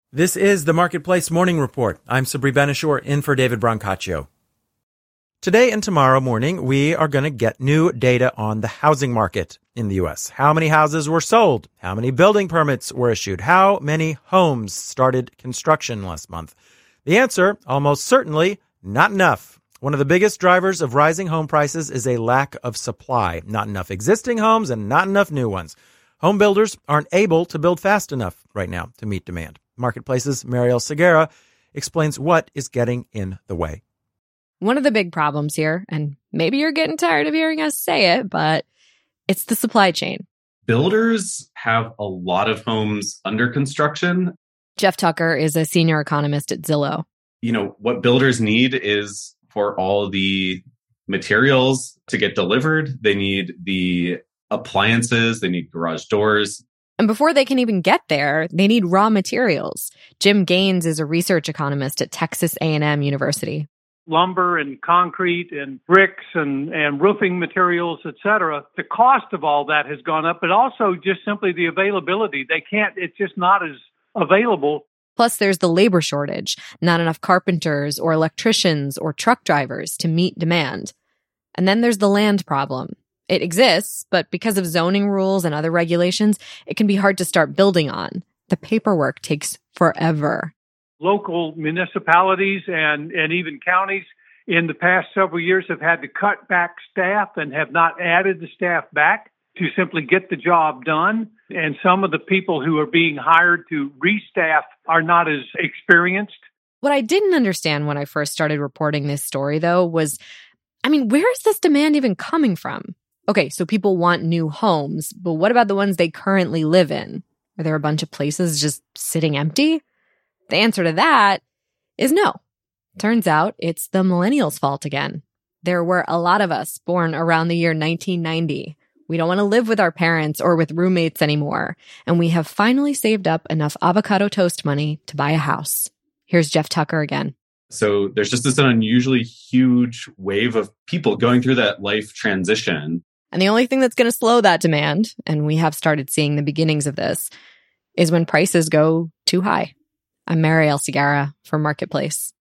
This is the Marketplace Morning Report. I'm Sabri Ben-Achour in for David Brancaccio. Today and tomorrow morning, we are going to get new data on the housing market in the U.S. How many houses were sold? How many building permits were issued? How many homes started construction last month? The answer, almost certainly, not enough. One of the biggest drivers of rising home prices is a lack of supply. Not enough existing homes and not enough new ones. Home builders aren't able to build fast enough right now to meet demand. Marketplace's Marielle Segarra explains what is getting in the way. One of the big problems here, and maybe you're getting tired of hearing us say it, but it's the supply chain. Builders have a lot of homes under construction. Jeff Tucker is a senior economist at Zillow. What builders need is for all the materials to get delivered. They need the appliances, they need garage doors. And before they can even get there, they need raw materials. Jim Gaines is a research economist at Texas A&M University. Lumber and concrete and bricks and roofing materials, et cetera. The cost of all that has gone up, but also just simply the availability. It's just not as available. Plus, there's the labor shortage, not enough carpenters or electricians or truck drivers to meet demand. And then there's the land problem. It exists, but because of zoning rules and other regulations, it can be hard to start building on. The paperwork takes forever. Local municipalities and even counties in the past several years have had to cut back staff and have not added the staff back to simply get the job done. And some of the people who are being hired to restaff are not as experienced. What I didn't understand when I first started reporting this story, though, was, where is this demand even coming from? Okay, so people want new homes, but what about the ones they currently live in? Are there a bunch of places just sitting empty? The answer to that is no. Turns out it's the millennials' fault again. There were a lot of us born around the year 1990. We don't want to live with our parents or with roommates anymore, and we have finally saved up enough avocado toast money to buy a house. Here's Jeff Tucker again. So there's just this unusually huge wave of people going through that life transition. And the only thing that's going to slow that demand, and we have started seeing the beginnings of this, is when prices go too high. I'm Marielle Segarra for Marketplace.